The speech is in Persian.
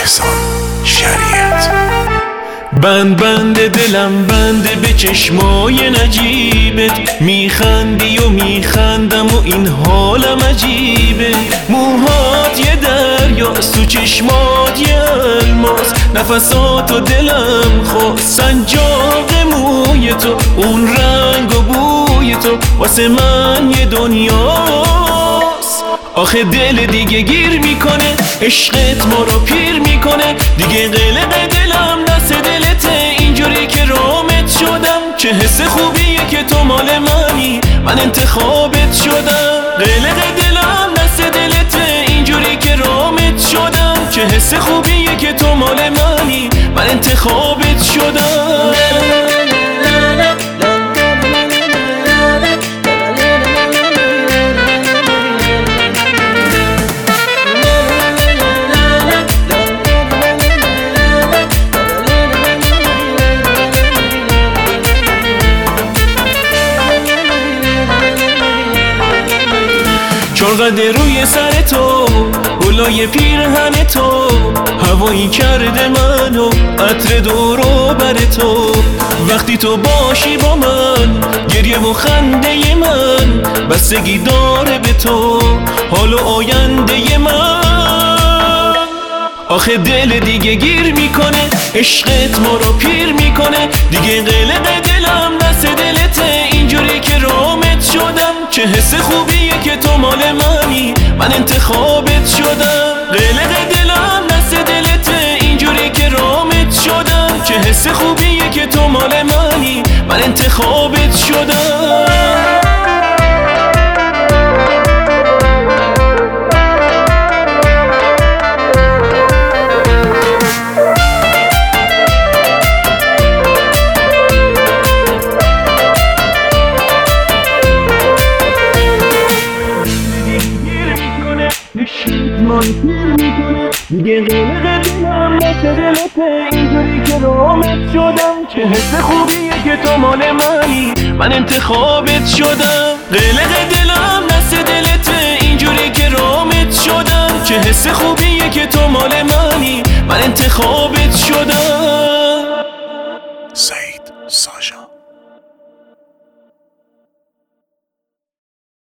احسان شریعت. بند دلم بنده به چشمای نجیبت، میخندی و میخندم و این حالم عجیبه. موهات یه دریاست تو چشمات یه الماس، نفسات و دلم خواست سنجاق موی تو، اون رنگ و بوی تو واسه من یه دنیاست. آخه دل دیگه گیر میکنه، عشقت ما رو پیر میکنه، دیگه قلق دلم دست دلته، اینجوری که رامت شدم. چه حس خوبیه که تو مال منی، من انتخابت شدم. قلق دلم دست دلته، اینجوری که رامت شدم. چه حس خوبیه که تو مال منی، من انتخابت شدم. چرقد روی سر تو، گلای پیرهن تو، هوایی کرده منو عطر دورو بر تو. وقتی تو باشی با من، گریه و خنده من بستگی داره به تو، حال و آینده من. آخه دل دیگه گیر میکنه، عشقت ما رو پیر میکنه، دیگه قلق دلم دست دلته، اینجوری که رامت شدم. چه حس خوبیه که تو مال منی، من انتخابت شدم. قلق دلم دست دلته، اینجوری که رامت شدم. چه حس خوبیه که تو مال منی، من انتخابت شدم. دیگه قلق دلم دست دلته، اینجوری که رامت شدم. چه حس خوبیه که تو مال منی، من انتخابت شدم. قلق دلم دست دلته، اینجوری که رامت شدم. چه حس خوبیه که تو مال منی، من انتخابت شدم. سعید ساشا.